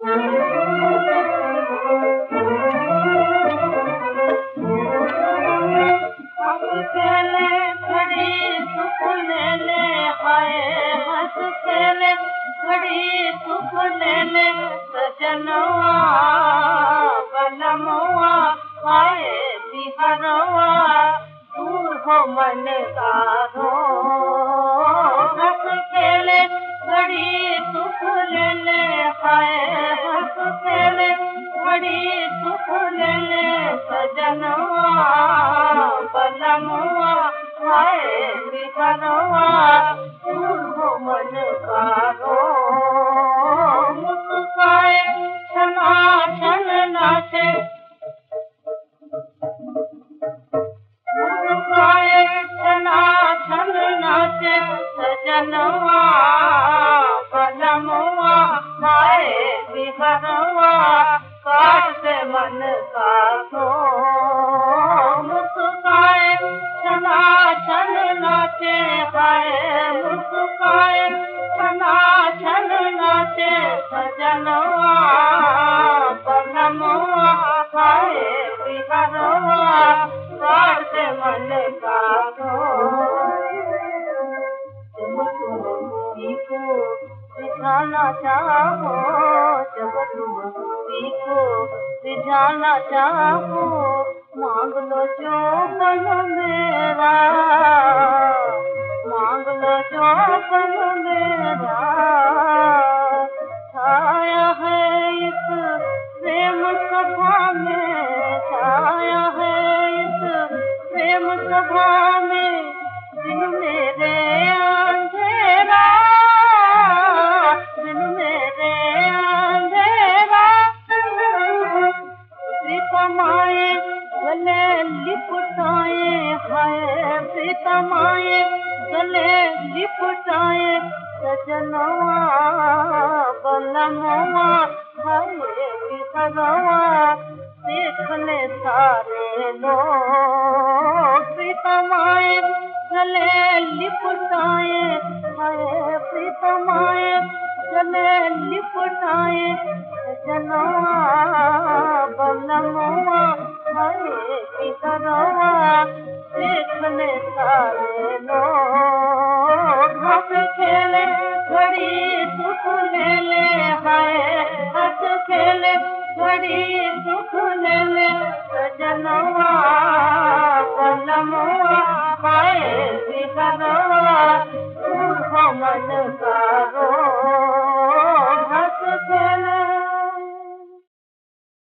खेले घड़ी सुख ले ले आए, हंस खेले घड़ी सुख ले ले सजनवा बलमवा आए बिहरवा दूर हो मन का रो। हंस खेले घड़ी सुख ले ले आए, हंस खेले घड़ी सुख ले ले सजनवा बलमवा आए बिहरवा दूर हो मन का रो। मुस्काए छना छन नाचे, मुस्काए छना छन नाचे सजनवा बलमवा आए बिहरवा काट से मन का रो। मुस्काए छना छन नाचे हाय, मुस्काए छना छन नाचे सजनवा बलमवा आए बिहरवा काट से मन का रो। तुम को रिझाना चाहो, जब तुम को रिझाना चाहो मांग लो जो बन मेरा, मांग लो जो बन मेरा। छाया है इस प्रेम सभा में, छाया है इस प्रेम सभा में दिन मेरे अंधेरा, दिन मेरे अंधेरा। प्रीतमाए गले लिपटाए हाय, प्रीतमाए गले लिपटाए सजनवा बलमवा हाय बिहरवा देख ले सारे लोग। प्रीतमाए गले लिपटाए हाय, प्रीतमाए गले लिपटाए सजनवा बलमवा हाय बिहरवा देख ले सारे लोग। हंस खेले घड़ी सुख ले ले हाय, हंस खेले घड़ी सुख ले ले सजनवा बलमवा हाय बिहरवा दूर हो मन का रो।